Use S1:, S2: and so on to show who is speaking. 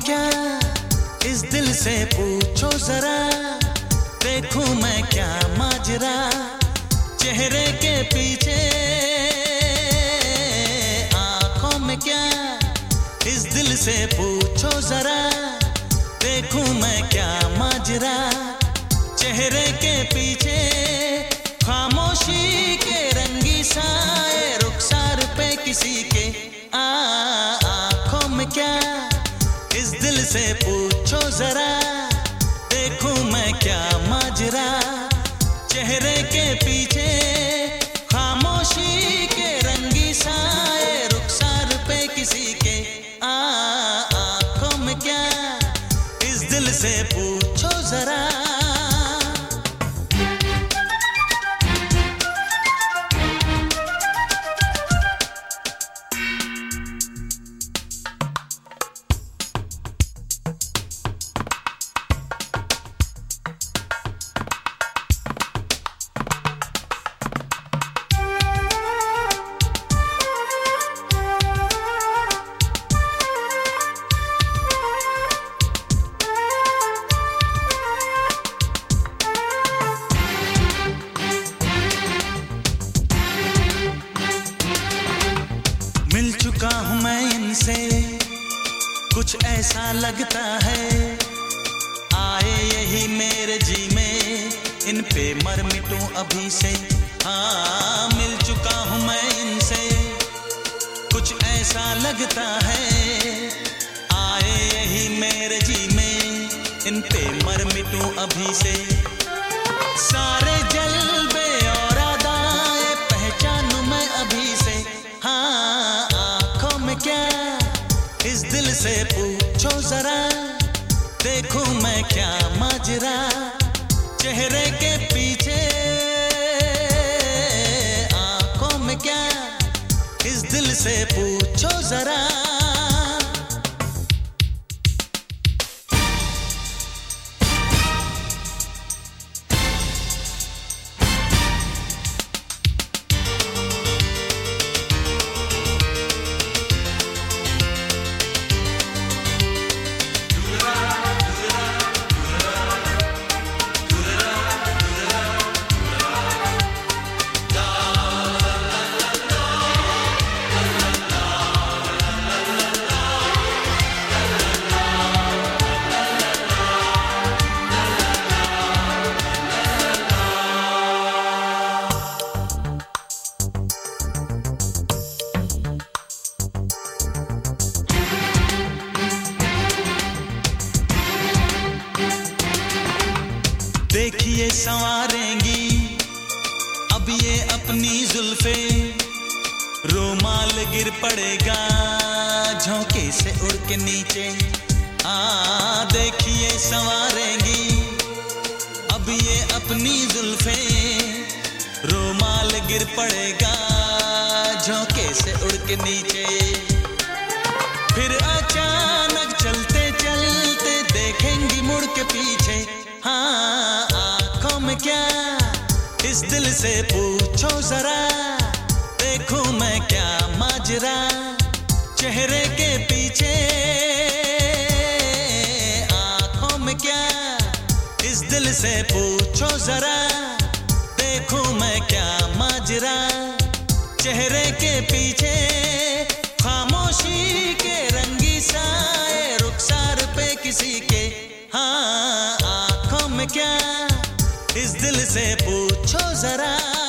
S1: क्या इस दिल से पूछो जरा, देखूं मैं क्या माजरा चेहरे के पीछे। आंखों में क्या इस दिल से पूछो जरा, देखूं मैं क्या माजरा चेहरे के पीछे। खामोशी के रंगी साए रुखसार पे किसी के। आंखों में क्या इस दिल से पूछो जरा, देखूं मैं क्या माजरा चेहरे के पीछे। खामोशी के रंगी साए रुखसार पे किसी के। आंखों में क्या इस दिल से पूछो जरा। मिल चुका हूँ मैं इनसे, कुछ ऐसा लगता है आए यही मेरे जी में, इन पे मर मिटूं अभी से। हाँ मिल चुका हूँ मैं इनसे, कुछ ऐसा लगता है आए यही मेरे जी में, इन पे मर मिटूं अभी से। सारे जलबे और अदाएं पहचानूं मैं अभी से। हाँ आंखों में क्या इस दिल से पूछो जरा, देखूं मैं क्या माजरा चेहरे के पीछे। आंखों में क्या इस दिल से पूछो जरा। देखिए संवारेंगी अब ये अपनी जुल्फे, रुमाल गिर पड़ेगा झोंके से उड़ के नीचे। देखिए संवारेंगी अब ये अपनी जुल्फे, रुमाल गिर पड़ेगा झोंके से उड़ के नीचे। फिर अचानक चलते चलते देखेंगी मुड़ के पीछे। हाँ आंखों में क्या इस दिल से पूछो जरा, देखूं मैं क्या माजरा चेहरे के पीछे। आंखों में क्या इस दिल से पूछो जरा, देखूं मैं क्या माजरा चेहरे के पीछे। खामोशी के रंगी साए रुखसार पे किसी के। हाँ आंखों में क्या इस दिल से पूछो जरा।